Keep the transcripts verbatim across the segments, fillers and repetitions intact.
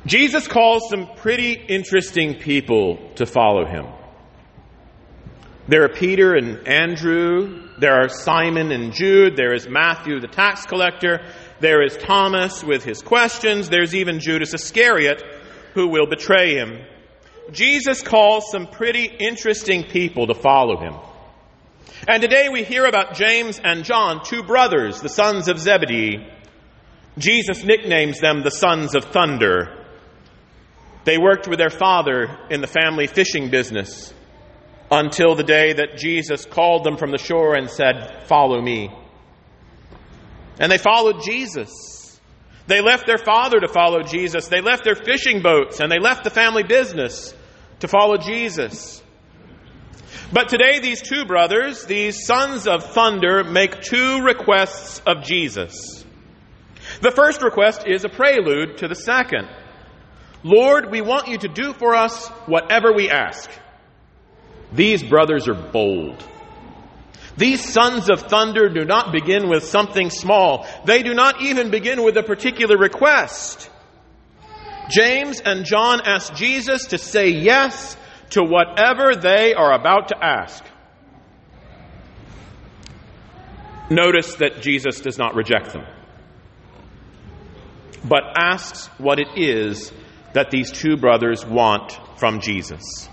Jesus calls some pretty interesting people to follow him. There are Peter and Andrew. There are Simon and Jude. There is Matthew, the tax collector. There is Thomas with his questions. There's even Judas Iscariot, who will betray him. Jesus calls some pretty interesting people to follow him. And today we hear about James and John, two brothers, the sons of Zebedee. Jesus nicknames them the sons of thunder. They worked with their father in the family fishing business until the day that Jesus called them from the shore and said, "Follow me." And they followed Jesus. They left their father to follow Jesus. They left their fishing boats and they left the family business to follow Jesus. But today these two brothers, these sons of thunder, make two requests of Jesus. The first request is a prelude to the second. "Lord, we want you to do for us whatever we ask." These brothers are bold. These sons of thunder do not begin with something small. They do not even begin with a particular request. James and John ask Jesus to say yes to whatever they are about to ask. Notice that Jesus does not reject them, but asks what it is that these two brothers want from Jesus.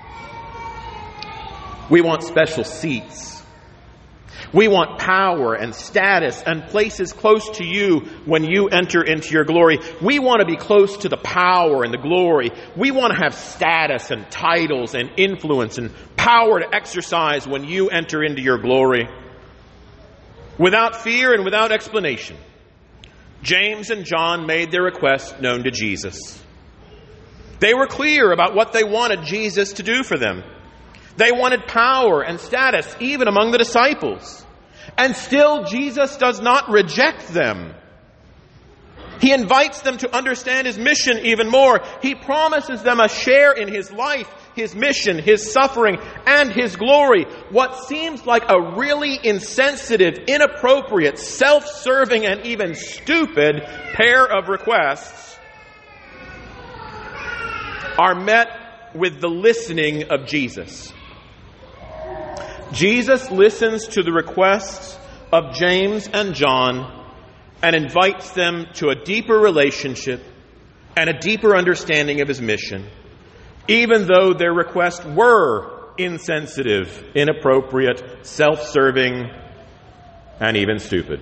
We want special seats. We want power and status and places close to you when you enter into your glory. We want to be close to the power and the glory. We want to have status and titles and influence and power to exercise when you enter into your glory. Without fear and without explanation, James and John made their request known to Jesus. They were clear about what they wanted Jesus to do for them. They wanted power and status, even among the disciples. And still, Jesus does not reject them. He invites them to understand his mission even more. He promises them a share in his life, his mission, his suffering, and his glory. What seems like a really insensitive, inappropriate, self-serving, and even stupid pair of requests are met with the listening of Jesus. Jesus listens to the requests of James and John and invites them to a deeper relationship and a deeper understanding of his mission, even though their requests were insensitive, inappropriate, self-serving, and even stupid.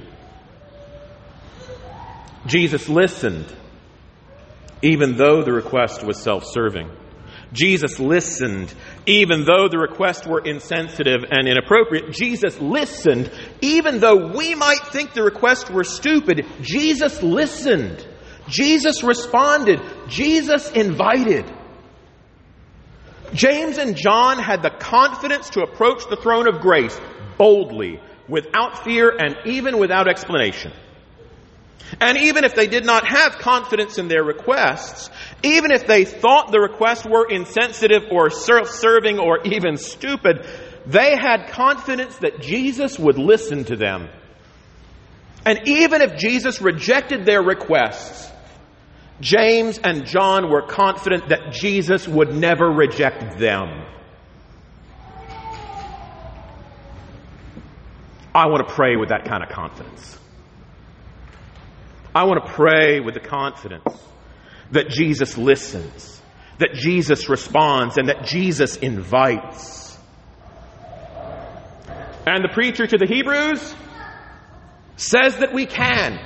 Jesus listened, even though the request was self-serving. Jesus listened, even though the requests were insensitive and inappropriate. Jesus listened, even though we might think the requests were stupid. Jesus listened. Jesus responded. Jesus invited. James and John had the confidence to approach the throne of grace boldly, without fear, and even without explanation. And even if they did not have confidence in their requests, even if they thought the requests were insensitive or self-serving or even stupid, they had confidence that Jesus would listen to them. And even if Jesus rejected their requests, James and John were confident that Jesus would never reject them. I want to pray with that kind of confidence. I want to pray with the confidence that Jesus listens, that Jesus responds, and that Jesus invites. And the preacher to the Hebrews says that we can.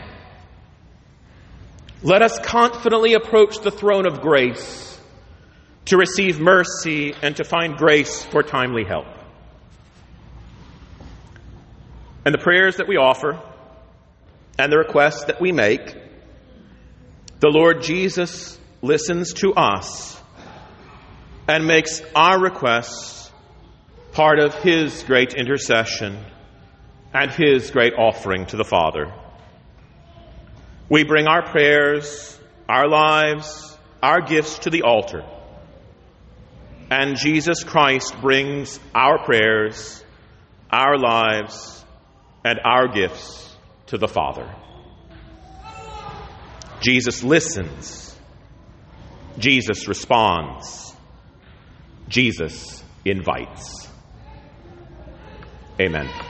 Let us confidently approach the throne of grace to receive mercy and to find grace for timely help. And the prayers that we offer and the requests that we make, the Lord Jesus listens to us and makes our requests part of his great intercession and his great offering to the Father. We bring our prayers, our lives, our gifts to the altar, and Jesus Christ brings our prayers, our lives, and our gifts to the Father. Jesus listens, Jesus responds. Jesus invites. Amen.